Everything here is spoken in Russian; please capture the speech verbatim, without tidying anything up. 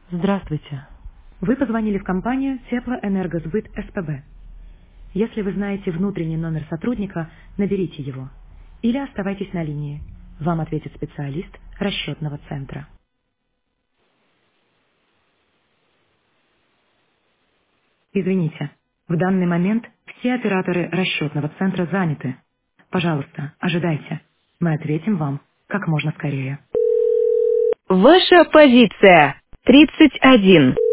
Здравствуйте. Вы позвонили в компанию Теплоэнергосбыт СПБ. Если вы знаете внутренний номер сотрудника, наберите его. Или оставайтесь на линии. Вам ответит специалист расчетного центра. Извините, в данный момент все операторы расчетного центра заняты. Пожалуйста, ожидайте. Мы ответим вам как можно скорее. Ваша позиция тридцать один.